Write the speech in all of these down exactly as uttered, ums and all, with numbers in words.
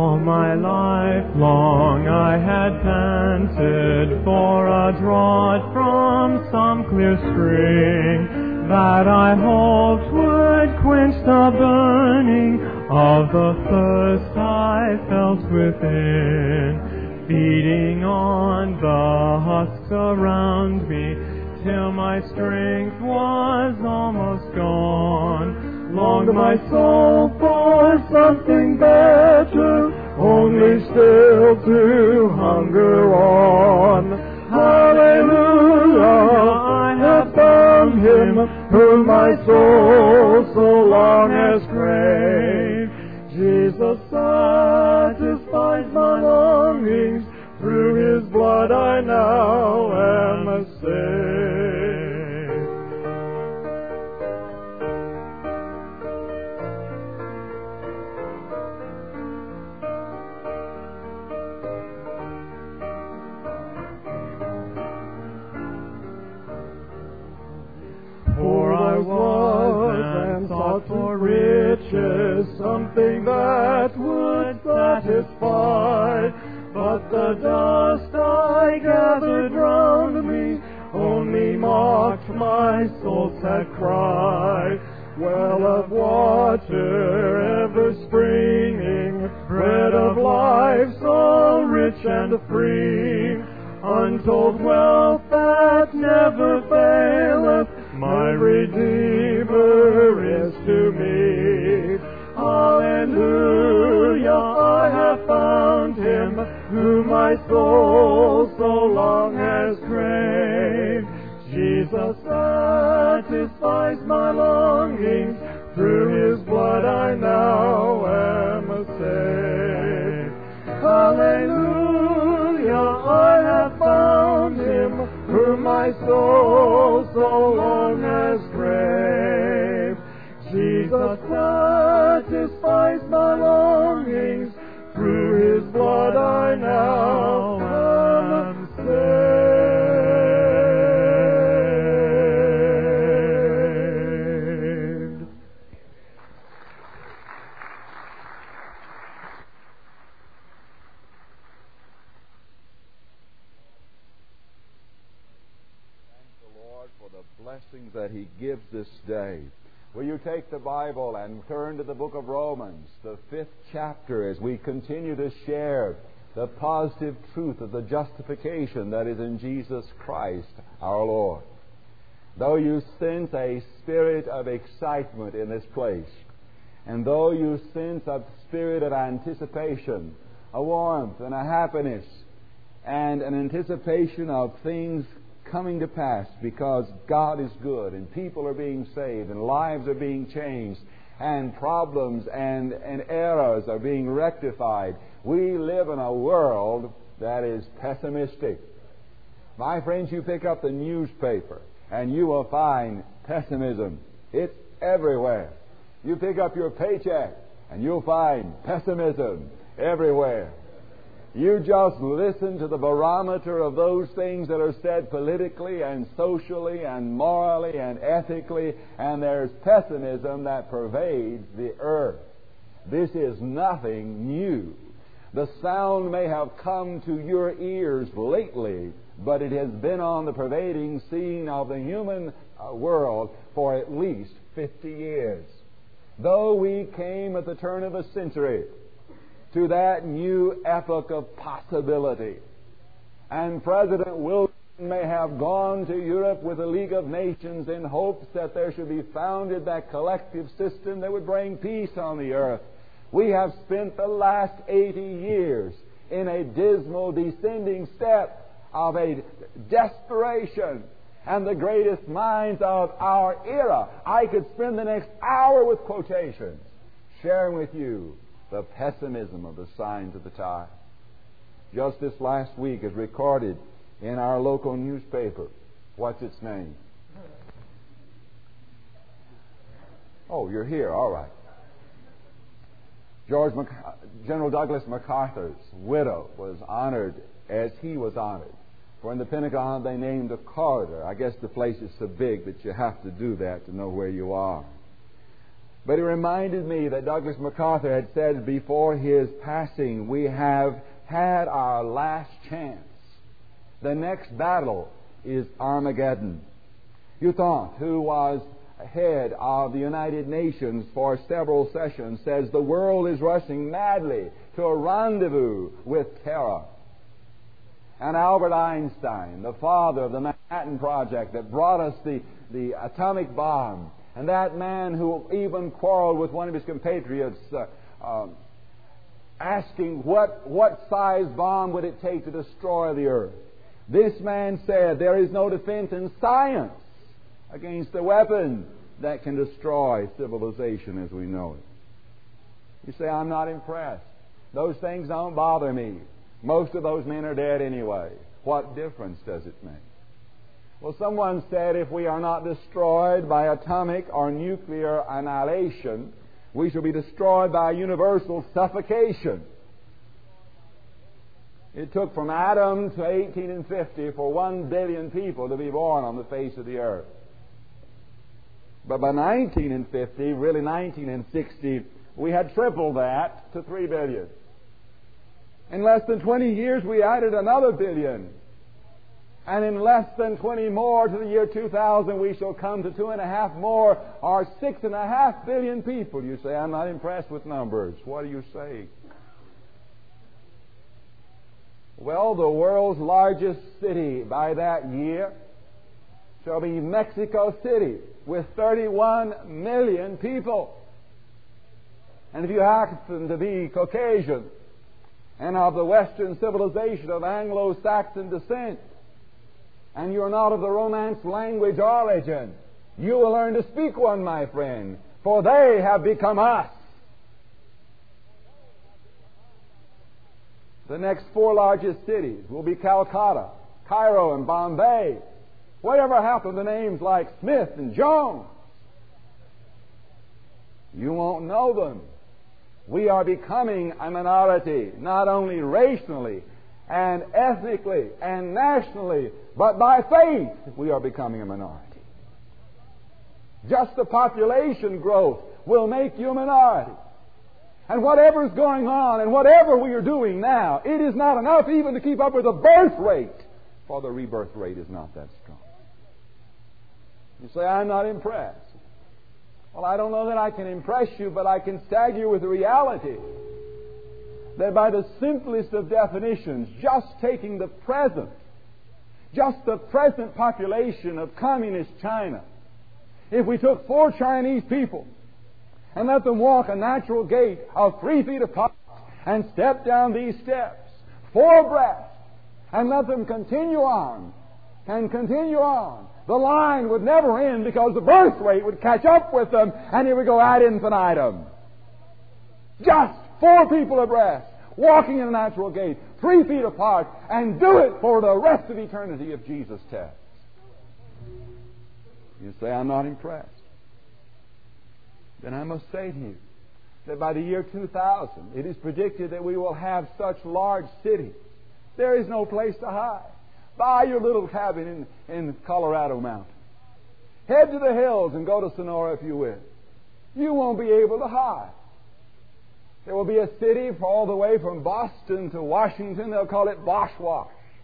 All my life long I had panted for a draught from some clear spring that I hoped would quench the burning of the thirst I felt within, feeding on the husks around me till my strength was almost gone. Longed my soul for something better, only still to hunger on. Hallelujah, I have found Him whom my soul so long has craved. Jesus satisfies my longings, through His blood I now am saved. For I was and sought for riches, something that would satisfy, but the dust I gathered round me only mocked my soul's sad cry. Well of water ever springing, bread of life so rich and free, untold wealth that never faileth, my Redeemer is to me. Hallelujah, I have found Him whom my soul so long has craved. Jesus satisfies my longings, through His blood I now am saved. Hallelujah, I have found Him whom my soul so long has craved. Jesus satisfies my longings, through His blood I now am saved. Thank the Lord for the blessings that He gives this day. Will you take the Bible and turn to the book of Romans, the fifth chapter, as we continue to share the positive truth of the justification that is in Jesus Christ our Lord. Though you sense a spirit of excitement in this place, and though you sense a spirit of anticipation, a warmth and a happiness, and an anticipation of things coming to pass because God is good and people are being saved and lives are being changed and problems and, and errors are being rectified. We live in a world that is pessimistic. My friends, you pick up the newspaper and you will find pessimism. It's everywhere. You pick up your paycheck and you'll find pessimism everywhere. You just listen to the barometer of those things that are said politically and socially and morally and ethically, and there's pessimism that pervades the earth. This is nothing new. The sound may have come to your ears lately, but it has been on the pervading scene of the human world for at least fifty years. Though we came at the turn of a century to that new epoch of possibility, and President Wilson may have gone to Europe with the League of Nations in hopes that there should be founded that collective system that would bring peace on the earth, we have spent the last eighty years in a dismal descending step of a desperation. And the greatest minds of our era, I could spend the next hour with quotations sharing with you the pessimism of the signs of the times. Just this last week is recorded in our local newspaper. What's its name? Oh, you're here. All right. George Mac- General Douglas MacArthur's widow was honored as he was honored. For in the Pentagon they named a corridor. I guess the place is so big that you have to do that to know where you are. But it reminded me that Douglas MacArthur had said before his passing, we have had our last chance. The next battle is Armageddon. U Thant, who was head of the United Nations for several sessions, says the world is rushing madly to a rendezvous with terror. And Albert Einstein, the father of the Manhattan Project that brought us the, the atomic bomb, and that man who even quarreled with one of his compatriots, uh, uh, asking what, what size bomb would it take to destroy the earth. This man said there is no defense in science against a weapon that can destroy civilization as we know it. You say, I'm not impressed. Those things don't bother me. Most of those men are dead anyway. What difference does it make? Well, someone said if we are not destroyed by atomic or nuclear annihilation, we shall be destroyed by universal suffocation. It took from Adam to eighteen fifty for one billion people to be born on the face of the earth. But by nineteen fifty, really nineteen sixty, we had tripled that to three billion. In less than twenty years, we added another billion. And in less than twenty more to the year two thousand, we shall come to two and a half more, or six and a half billion people. You say, I'm not impressed with numbers. What do you say? Well, the world's largest city by that year shall be Mexico City with thirty-one million people. And if you happen to be Caucasian and of the Western civilization of Anglo-Saxon descent, and you're not of the Romance language origin, you will learn to speak one, my friend, for they have become us. The next four largest cities will be Calcutta, Cairo, and Bombay. Whatever happened to names like Smith and Jones? You won't know them. We are becoming a minority, not only racially and ethnically and nationally, but by faith we are becoming a minority. Just the population growth will make you a minority. And whatever is going on and whatever we are doing now, it is not enough even to keep up with the birth rate, for the rebirth rate is not that strong. You say, I'm not impressed. Well, I don't know that I can impress you, but I can stagger you with the reality that by the simplest of definitions, just taking the present, just the present population of communist China, if we took four Chinese people and let them walk a natural gait of three feet apart and step down these steps, four abreast, and let them continue on and continue on, the line would never end because the birth rate would catch up with them and it would go ad infinitum. Just four people abreast, walking in a natural gait, three feet apart, and do it for the rest of eternity if Jesus tests. You say, I'm not impressed. Then I must say to you that by the year two thousand, it is predicted that we will have such large cities. There is no place to hide. Buy your little cabin in, in Colorado Mountain. Head to the hills and go to Sonora if you will. You won't be able to hide. There will be a city all the way from Boston to Washington. They'll call it Boschwash.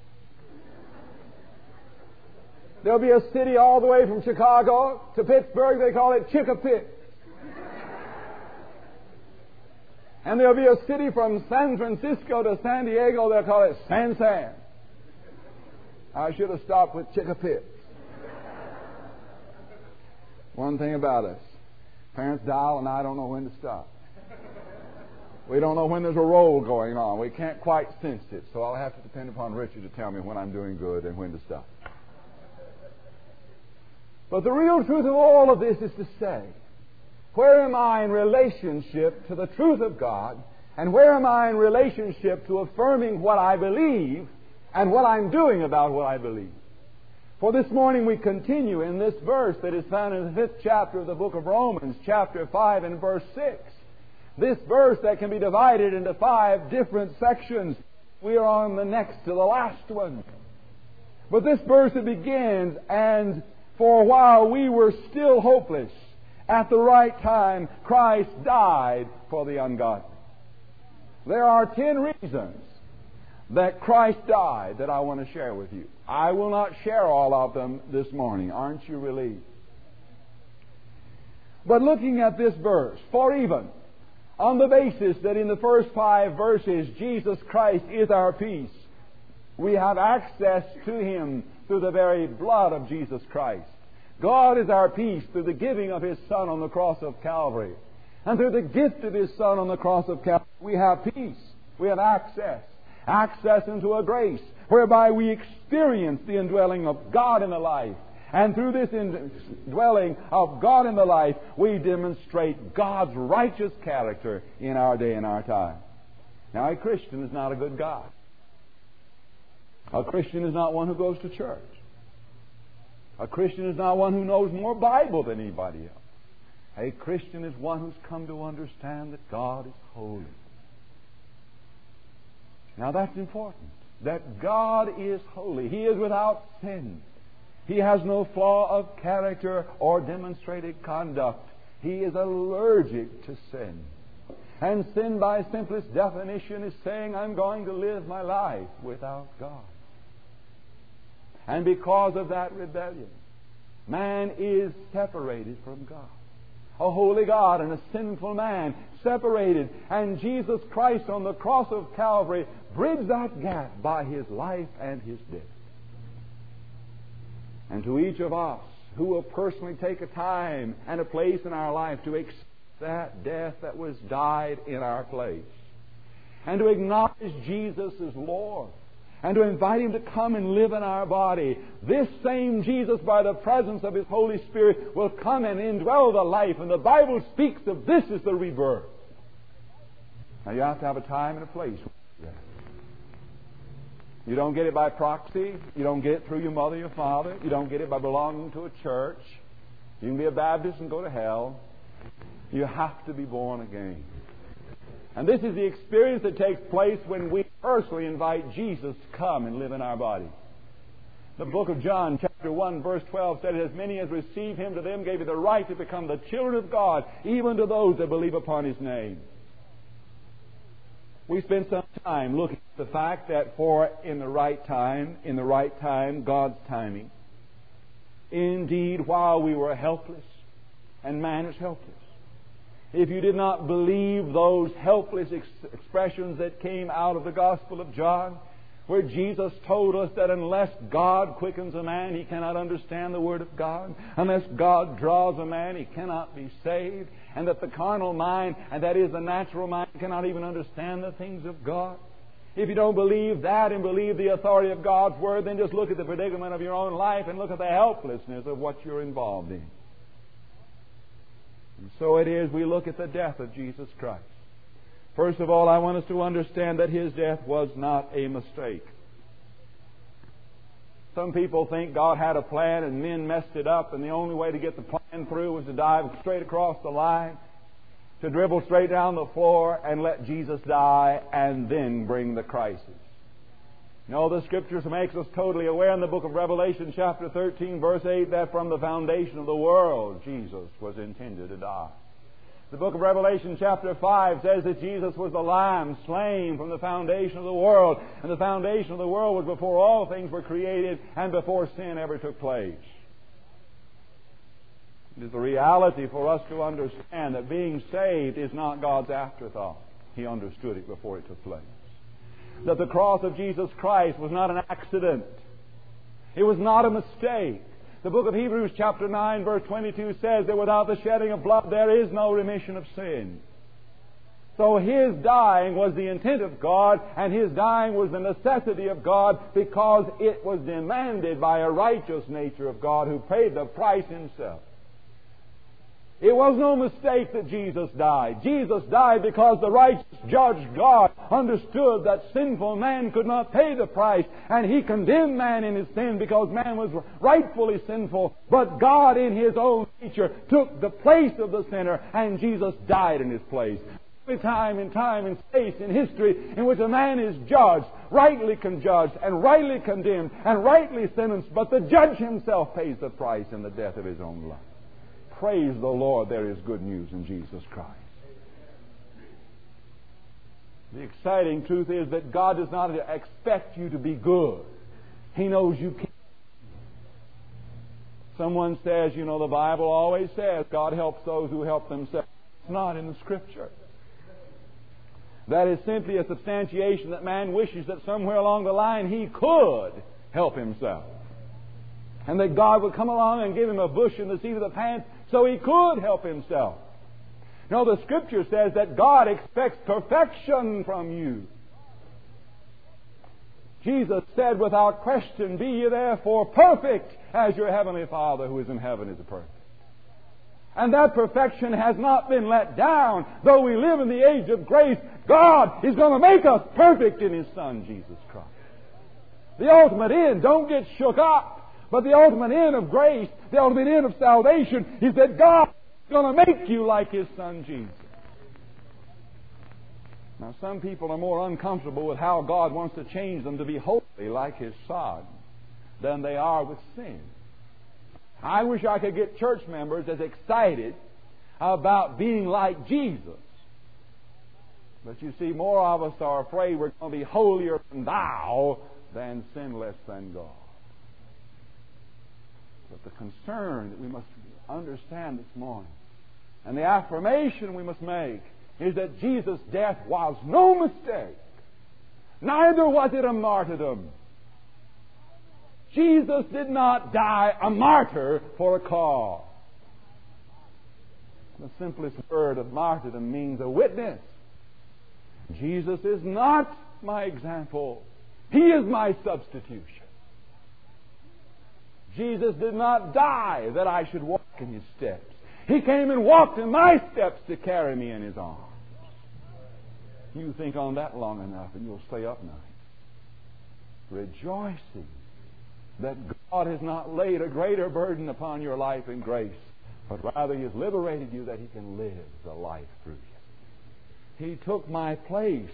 There'll be a city all the way from Chicago to Pittsburgh. They call it Chickapit. And there'll be a city from San Francisco to San Diego. They'll call it San San. I should have stopped with Chickapit. One thing about us, parents dial and I don't know when to stop. We don't know when there's a roll going on. We can't quite sense it, so I'll have to depend upon Richard to tell me when I'm doing good and when to stop. But the real truth of all of this is to say, where am I in relationship to the truth of God, and where am I in relationship to affirming what I believe and what I'm doing about what I believe? For this morning we continue in this verse that is found in the fifth chapter of the book of Romans, chapter five and verse six. This verse that can be divided into five different sections. We are on the next to the last one. But this verse it begins, and for a while we were still hopeless, At the right time, Christ died for the ungodly. There are ten reasons that Christ died that I want to share with you. I will not share all of them this morning. Aren't you relieved? But looking at this verse, for even on the basis that in the first five verses Jesus Christ is our peace, we have access to Him through the very blood of Jesus Christ. God is our peace through the giving of His Son on the cross of Calvary. And through the gift of His Son on the cross of Calvary, we have peace. We have access. Access into a grace whereby we experience the indwelling of God in the life. And through this indwelling of God in the life, we demonstrate God's righteous character in our day and our time. Now, a Christian is not a good God. A Christian is not one who goes to church. A Christian is not one who knows more Bible than anybody else. A Christian is one who's come to understand that God is holy. Now that's important. That God is holy. He is without sin. He has no flaw of character or demonstrated conduct. He is allergic to sin. And sin, by simplest definition, is saying, I'm going to live my life without God. And because of that rebellion, man is separated from God. A holy God and a sinful man separated. And Jesus Christ on the cross of Calvary bridged that gap by His life and His death. And to each of us who will personally take a time and a place in our life to accept that death that was died in our place, and to acknowledge Jesus as Lord, and to invite Him to come and live in our body, this same Jesus, by the presence of His Holy Spirit, will come and indwell the life. And the Bible speaks of this as the rebirth. Now you have to have a time and a place. You don't get it by proxy. You don't get it through your mother, your father. You don't get it by belonging to a church. You can be a Baptist and go to hell. You have to be born again. And this is the experience that takes place when we personally invite Jesus to come and live in our body. The book of John, chapter one, verse twelve, said, as many as receive Him, to them gave He the right to become the children of God, even to those that believe upon His name. We spent some time looking at the fact that for in the right time, in the right time, God's timing, indeed, while we were helpless, and man is helpless, if you did not believe those helpless ex- expressions that came out of the Gospel of John, where Jesus told us that unless God quickens a man, he cannot understand the Word of God. Unless God draws a man, he cannot be saved. And that the carnal mind, and that is the natural mind, cannot even understand the things of God. If you don't believe that and believe the authority of God's Word, then just look at the predicament of your own life and look at the helplessness of what you're involved in. And so it is we look at the death of Jesus Christ. First of all, I want us to understand that His death was not a mistake. Some people think God had a plan and men messed it up, and the only way to get the plan through was to dive straight across the line, to dribble straight down the floor and let Jesus die and then bring the crisis. No, the Scriptures makes us totally aware in the book of Revelation chapter thirteen verse eight that from the foundation of the world Jesus was intended to die. The book of Revelation chapter five says that Jesus was the Lamb slain from the foundation of the world. And the foundation of the world was before all things were created and before sin ever took place. It is the reality for us to understand that being saved is not God's afterthought. He understood it before it took place. That the cross of Jesus Christ was not an accident. It was not a mistake. The book of Hebrews chapter nine verse twenty-two says that without the shedding of blood there is no remission of sin. So His dying was the intent of God, and His dying was the necessity of God, because it was demanded by a righteous nature of God who paid the price Himself. It was no mistake that Jesus died. Jesus died because the righteous judge God understood that sinful man could not pay the price, and He condemned man in his sin because man was rightfully sinful. But God in His own nature took the place of the sinner, and Jesus died in his place. Every time and time and space in history in which a man is judged, rightly judged and rightly condemned and rightly sentenced, but the judge himself pays the price in the death of his own life. Praise the Lord, there is good news in Jesus Christ. The exciting truth is that God does not expect you to be good. He knows you can't. Someone says, you know, the Bible always says God helps those who help themselves. It's not in the Scripture. That is simply a substantiation that man wishes that somewhere along the line he could help himself. And that God would come along and give him a bush in the seat of the pants so he could help himself. No, the Scripture says that God expects perfection from you. Jesus said without question, "Be ye therefore perfect as your heavenly Father who is in heaven is perfect." And that perfection has not been let down. Though we live in the age of grace, God is going to make us perfect in His Son, Jesus Christ. The ultimate end, don't get shook up, but the ultimate end of grace, the ultimate end of salvation is that God is going to make you like His Son, Jesus. Now, some people are more uncomfortable with how God wants to change them to be holy like His Son than they are with sin. I wish I could get church members as excited about being like Jesus. But you see, more of us are afraid we're going to be holier than thou than sinless than God. But the concern that we must understand this morning, and the affirmation we must make, is that Jesus' death was no mistake. Neither was it a martyrdom. Jesus did not die a martyr for a cause. The simplest word of martyrdom means a witness. Jesus is not my example. He is my substitution. Jesus did not die that I should walk in His steps. He came and walked in my steps to carry me in His arms. You think on that long enough and you'll stay up night, rejoicing that God has not laid a greater burden upon your life in grace, but rather He has liberated you that He can live the life through you. He took my place.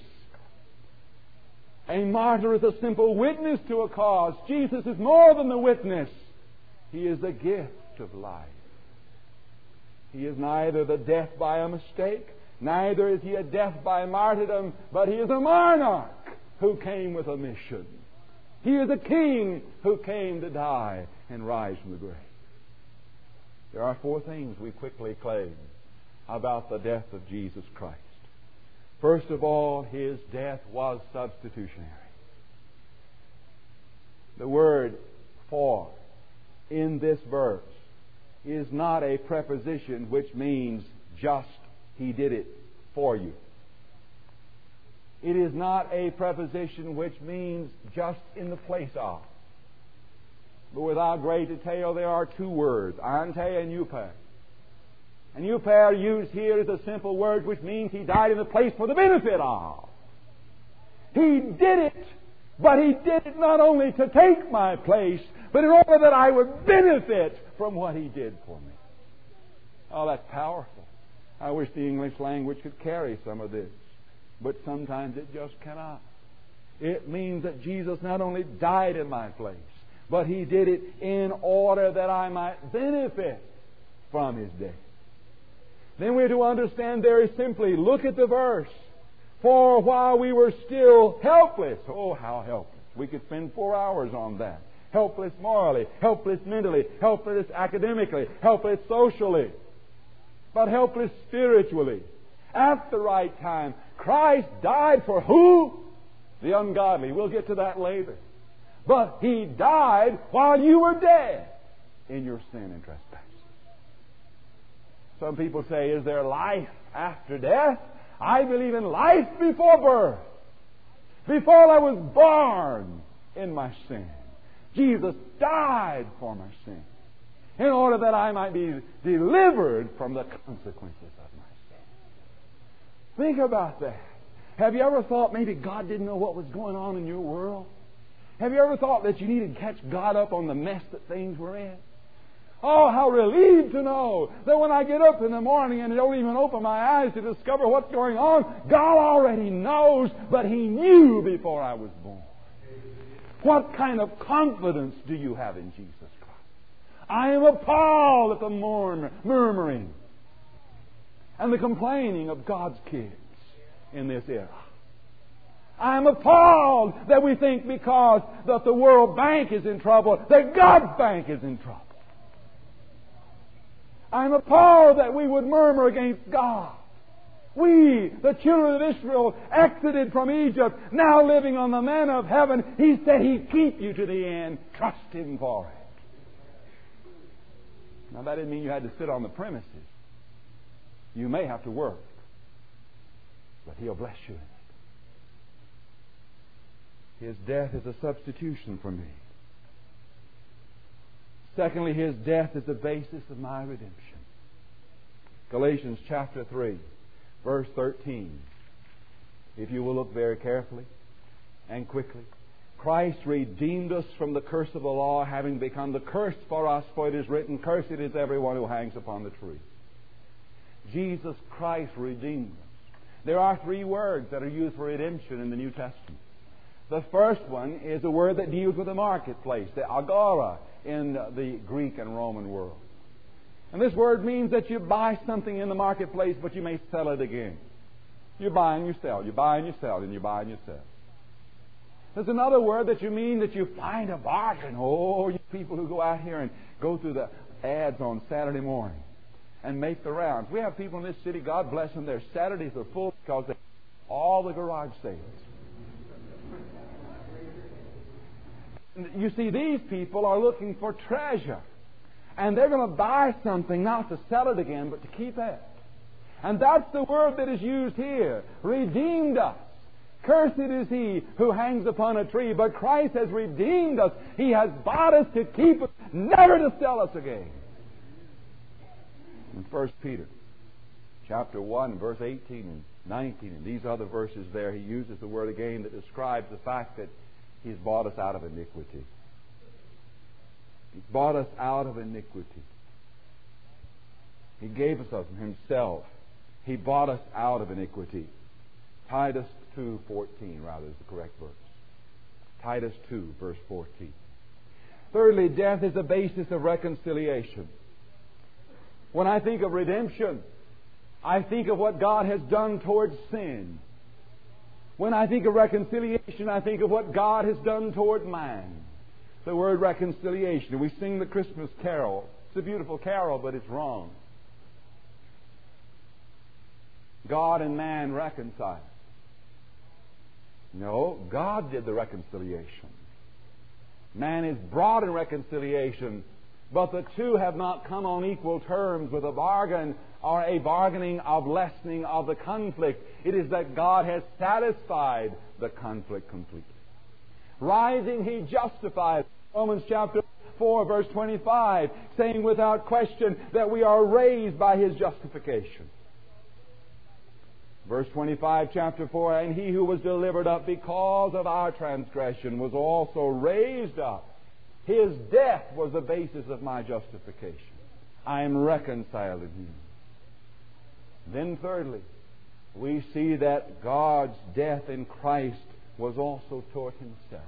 A martyr is a simple witness to a cause. Jesus is more than the witness. He is the gift of life. He is neither the death by a mistake, neither is He a death by martyrdom, but He is a monarch who came with a mission. He is a king who came to die and rise from the grave. There are four things we quickly claim about the death of Jesus Christ. First of all, His death was substitutionary. The word for in this verse is not a preposition which means just He did it for you. It is not a preposition which means just in the place of. But without great detail, there are two words, ante and euper. And euper used here is a simple word which means He died in the place for the benefit of. He did it, but He did it not only to take my place, but in order that I would benefit from what He did for me. Oh, that's powerful. I wish the English language could carry some of this, but sometimes it just cannot. It means that Jesus not only died in my place, but He did it in order that I might benefit from His death. Then we're to understand very simply, look at the verse. For while we were still helpless, oh, how helpless. We could spend four hours on that. Helpless morally, helpless mentally, helpless academically, helpless socially, but helpless spiritually. At the right time, Christ died for who? The ungodly. We'll get to that later. But He died while you were dead in your sin and trespass. Some people say, is there life after death? I believe in life before birth. Before I was born in my sin, Jesus died for my sin in order that I might be delivered from the consequences of my sin. Think about that. Have you ever thought maybe God didn't know what was going on in your world? Have you ever thought that you needed to catch God up on the mess that things were in? Oh, how relieved to know that when I get up in the morning and don't even open my eyes to discover what's going on, God already knows, but He knew before I was born. What kind of confidence do you have in Jesus Christ? I am appalled at the murmur, murmuring and the complaining of God's kids in this era. I am appalled that we think because that the World Bank is in trouble, that God's bank is in trouble. I am appalled that we would murmur against God. We, the children of Israel, exited from Egypt, now living on the manna of heaven. He said He'd keep you to the end. Trust Him for it. Now, that didn't mean you had to sit on the premises. You may have to work, but He'll bless you in it. His death is a substitution for me. Secondly, His death is the basis of my redemption. Galatians chapter three, verse thirteen. If you will look very carefully and quickly. Christ redeemed us from the curse of the law, having become the curse for us, for it is written, cursed is everyone who hangs upon the tree. Jesus Christ redeemed us. There are three words that are used for redemption in the New Testament. The first one is a word that deals with the marketplace, the agora in the Greek and Roman world. And this word means that you buy something in the marketplace, but you may sell it again. You buy and you sell, you buy and you sell, and you buy and you sell. There's another word that you mean that you find a bargain. Oh, you people who go out here and go through the ads on Saturday morning and make the rounds. We have people in this city, God bless them, their Saturdays are full because they all the garage sales. You see, these people are looking for treasure. And they're going to buy something not to sell it again, but to keep it. And that's the word that is used here. Redeemed us. Cursed is he who hangs upon a tree, but Christ has redeemed us. He has bought us to keep us, never to sell us again. In First Peter chapter one, verse eighteen and nineteen, and these other verses there, he uses the word again that describes the fact that He's bought us out of iniquity. He's bought us out of iniquity. He gave us of Himself. He bought us out of iniquity. Titus two fourteen, rather, is the correct verse. Titus two, verse fourteen. Thirdly, death is the basis of reconciliation. When I think of redemption, I think of what God has done towards sin. When I think of reconciliation, I think of what God has done toward man. The word reconciliation. We sing the Christmas carol. It's a beautiful carol, but it's wrong. God and man reconciled. No, God did the reconciliation. Man is brought in reconciliation, but the two have not come on equal terms with a bargain or a bargaining of lessening of the conflict. It is that God has satisfied the conflict completely. Rising, He justifies. Romans chapter four, verse twenty-five, saying without question that we are raised by His justification. Verse twenty-five, chapter four, and He who was delivered up because of our transgression was also raised up. His death was the basis of my justification. I am reconciled in Him. Then thirdly, we see that God's death in Christ was also toward Himself.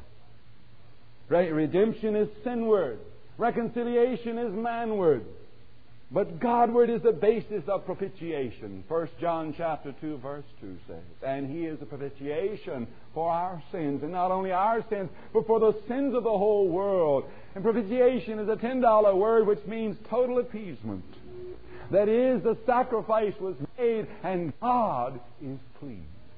Redemption is sinward. Reconciliation is manward. But Godward is the basis of propitiation. First John chapter two, verse two says, and He is a propitiation for our sins. And not only our sins, but for the sins of the whole world. And propitiation is a ten dollar word which means total appeasement. That is, the sacrifice was made and God is pleased.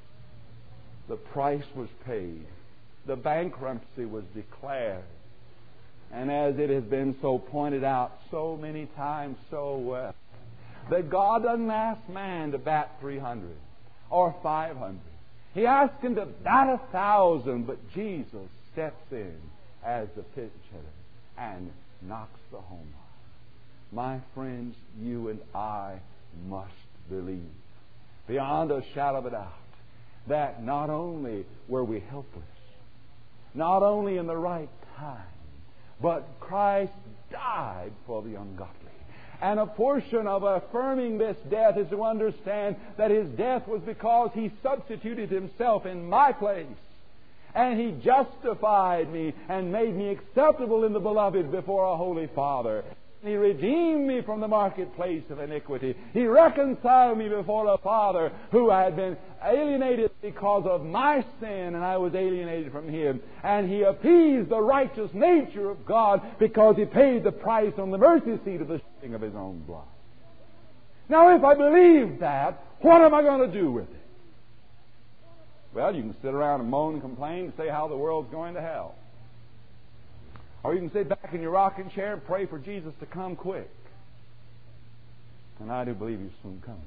The price was paid. The bankruptcy was declared. And as it has been so pointed out so many times so well, that God doesn't ask man to bat three hundred or five hundred. He asks him to bat a thousand, but Jesus steps in as the pitch hitter and knocks the home run. My friends, you and I must believe beyond a shadow of a doubt that not only were we helpless, not only in the right time, but Christ died for the ungodly. And a portion of affirming this death is to understand that His death was because He substituted Himself in my place. And He justified me and made me acceptable in the Beloved before a holy Father. He redeemed me from the marketplace of iniquity. He reconciled me before a Father who had been alienated because of my sin, and I was alienated from Him. And He appeased the righteous nature of God because He paid the price on the mercy seat of the shedding of His own blood. Now, if I believe that, what am I going to do with it? Well, you can sit around and moan and complain and say how the world's going to hell. Or you can sit back in your rocking chair and pray for Jesus to come quick. And I do believe He's soon coming.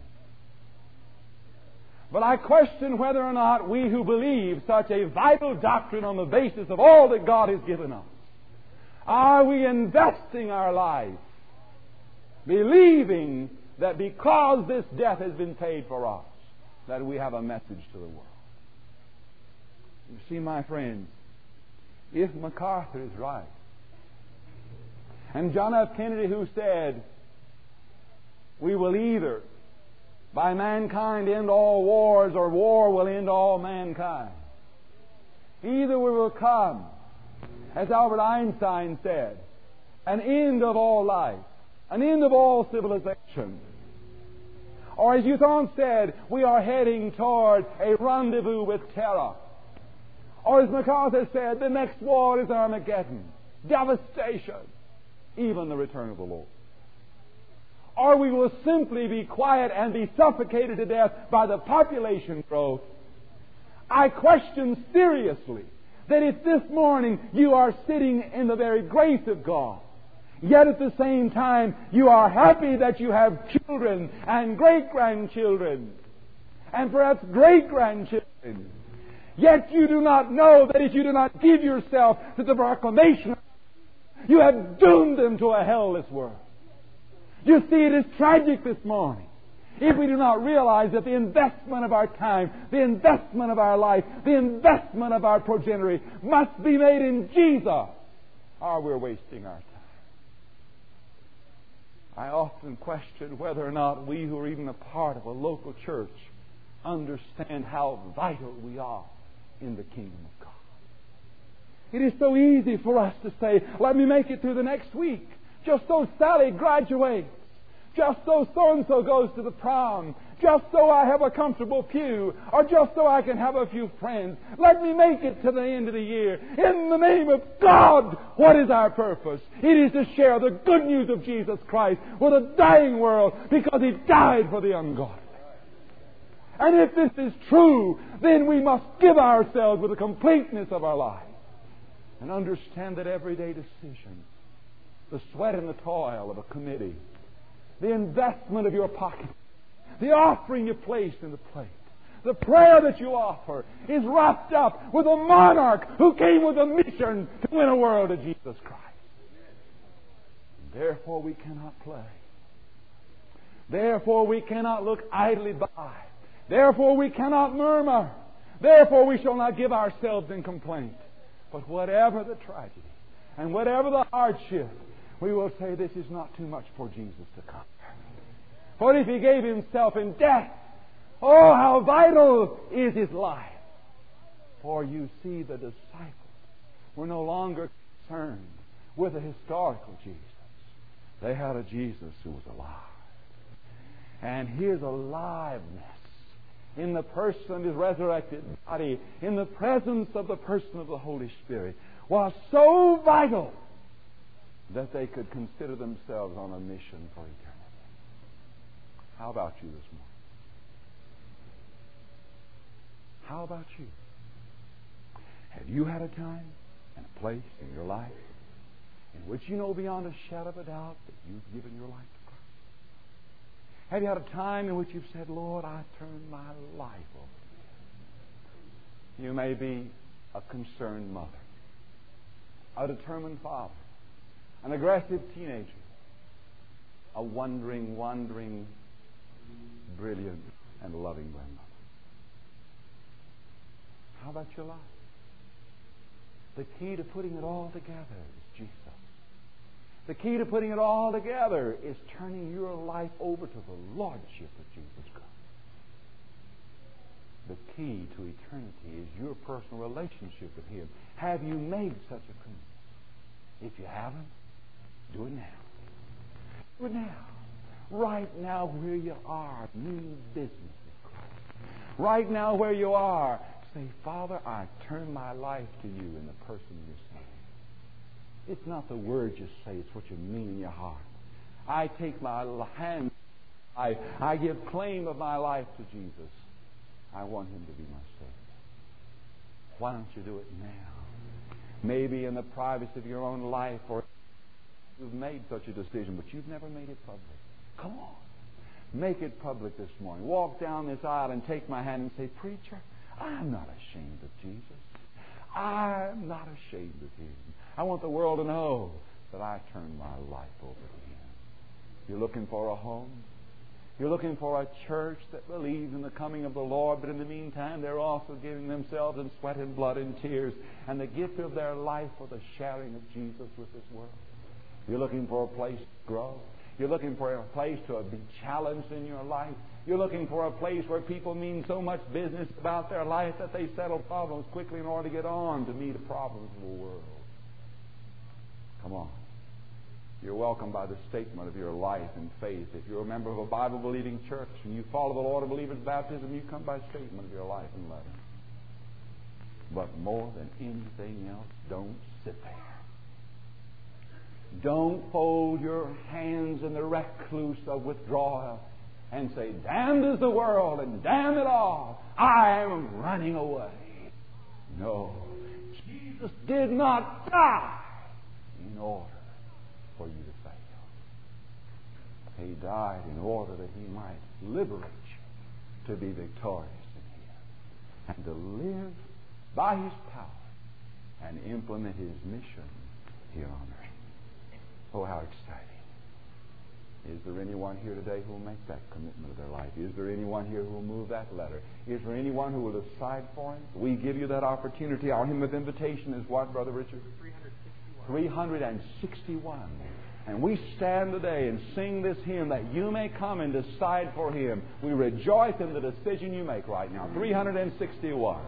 But I question whether or not we who believe such a vital doctrine on the basis of all that God has given us, are we investing our life believing that because this death has been paid for us, that we have a message to the world. You see, my friends, if MacArthur is right, and John F. Kennedy, who said, we will either by mankind end all wars, or war will end all mankind. Either we will come, as Albert Einstein said, an end of all life, an end of all civilization. Or as Youthon said, we are heading toward a rendezvous with terror. Or as MacArthur said, the next war is Armageddon, devastation, even the return of the Lord. Or we will simply be quiet and be suffocated to death by the population growth. I question seriously that if this morning you are sitting in the very grace of God, yet at the same time you are happy that you have children and great-grandchildren and perhaps great-grandchildren, yet you do not know that if you do not give yourself to the proclamation, you have doomed them to a hellless world. You see, it is tragic this morning if we do not realize that the investment of our time, the investment of our life, the investment of our progeny must be made in Jesus, or we're wasting our time. I often question whether or not we who are even a part of a local church understand how vital we are in the kingdom of God. It is so easy for us to say, let me make it through the next week. Just so Sally graduates. Just so so-and-so goes to the prom. Just so I have a comfortable pew. Or just so I can have a few friends. Let me make it to the end of the year. In the name of God, what is our purpose? It is to share the good news of Jesus Christ with a dying world, because He died for the ungodly. And if this is true, then we must give ourselves with the completeness of our life and understand that everyday decision, the sweat and the toil of a committee, the investment of your pocket, the offering you place in the plate, the prayer that you offer is wrapped up with a monarch who came with a mission to win a world to Jesus Christ. And therefore we cannot play. Therefore we cannot look idly by. Therefore we cannot murmur. Therefore we shall not give ourselves in complaint. But whatever the tragedy and whatever the hardship, we will say, this is not too much for Jesus to conquer. For if He gave Himself in death, oh, how vital is His life. For you see, the disciples were no longer concerned with a historical Jesus. They had a Jesus who was alive. And His aliveness in the person of His resurrected body, in the presence of the person of the Holy Spirit, was so vital that they could consider themselves on a mission for eternity. How about you this morning? How about you? Have you had a time and a place in your life in which you know beyond a shadow of a doubt that you've given your life to Christ? Have you had a time in which you've said, Lord, I turn my life over to You? You may be a concerned mother, a determined father, an aggressive teenager, a wondering, wandering, brilliant, and loving grandmother. How about your life? The key to putting it all together is Jesus. The key to putting it all together is turning your life over to the Lordship of Jesus Christ. The key to eternity is your personal relationship with Him. Have you made such a commitment? If you haven't, do it now. For now. Right now where you are, mean business with Christ. Right now where you are, say, Father, I turn my life to you in the person of your Son. It's not the words you say, it's what you mean in your heart. I take my hand, I, I give claim of my life to Jesus. I want Him to be my Savior. Why don't you do it now? Maybe in the privacy of your own life, or you've made such a decision, but you've never made it public. Come on. Make it public this morning. Walk down this aisle and take my hand and say, Preacher, I'm not ashamed of Jesus. I'm not ashamed of Him. I want the world to know that I turned my life over to Him. You're looking for a home. You're looking for a church that believes in the coming of the Lord, but in the meantime they're also giving themselves in sweat and blood and tears and the gift of their life for the sharing of Jesus with this world. You're looking for a place to grow. You're looking for a place to be challenged in your life. You're looking for a place where people mean so much business about their life that they settle problems quickly in order to get on to meet the problems of the world. Come on. You're welcomed by the statement of your life and faith. If you're a member of a Bible-believing church and you follow the Lord of believers' baptism, you come by statement of your life and letter. But more than anything else, don't sit there. Don't fold your hands in the recluse of withdrawal and say, damned is the world and damn it all, I am running away. No. Jesus did not die in order for you to fail. He died in order that He might liberate you to be victorious in Him and to live by His power and implement His mission here on earth. Oh, how exciting. Is there anyone here today who will make that commitment of their life? Is there anyone here who will move that letter? Is there anyone who will decide for Him? We give you that opportunity. Our hymn of invitation is what, Brother Richard? three hundred sixty-one. And we stand today and sing this hymn that you may come and decide for Him. We rejoice in the decision you make right now. three hundred sixty-one.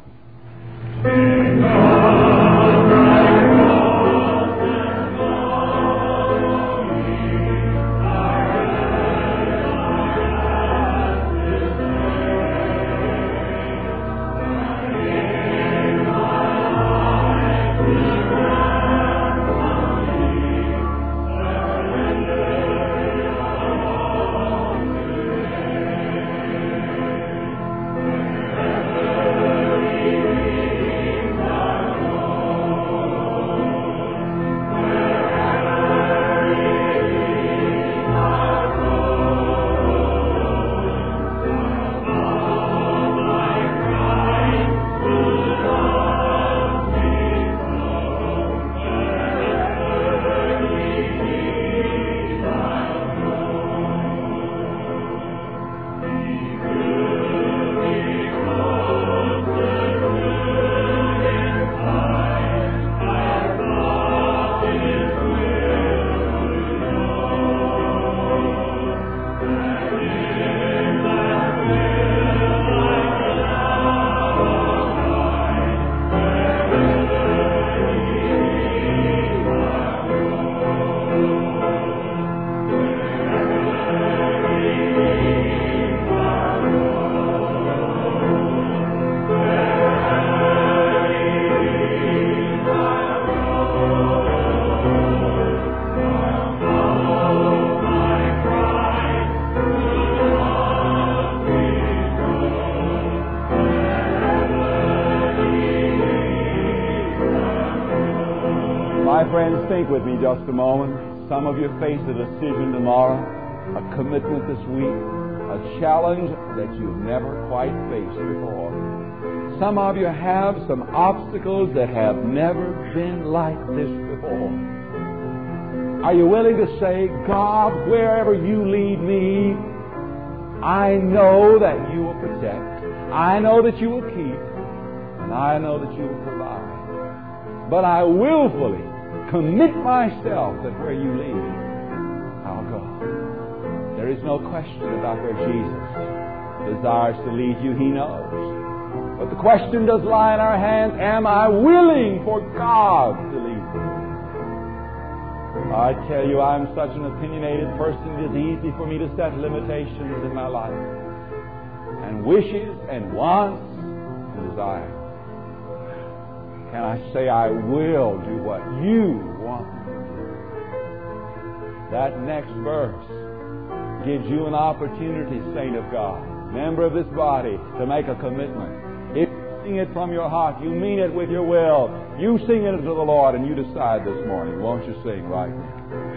Think with me just a moment. Some of you face a decision tomorrow, a commitment this week, a challenge that you've never quite faced before. Some of you have some obstacles that have never been like this before. Are you willing to say, God, wherever you lead me, I know that you will protect, I know that you will keep, and I know that you will provide. But I willfully commit myself that where you lead me, I'll go. There is no question about where Jesus desires to lead you. He knows. But the question does lie in our hands. Am I willing for God to lead me? I tell you, I'm such an opinionated person, it is easy for me to set limitations in my life, and wishes and wants and desires. Can I say, I will do what you want me to do? That next verse gives you an opportunity, saint of God, member of this body, to make a commitment. If you sing it from your heart, you mean it with your will, you sing it to the Lord, and you decide this morning. Won't you sing right now?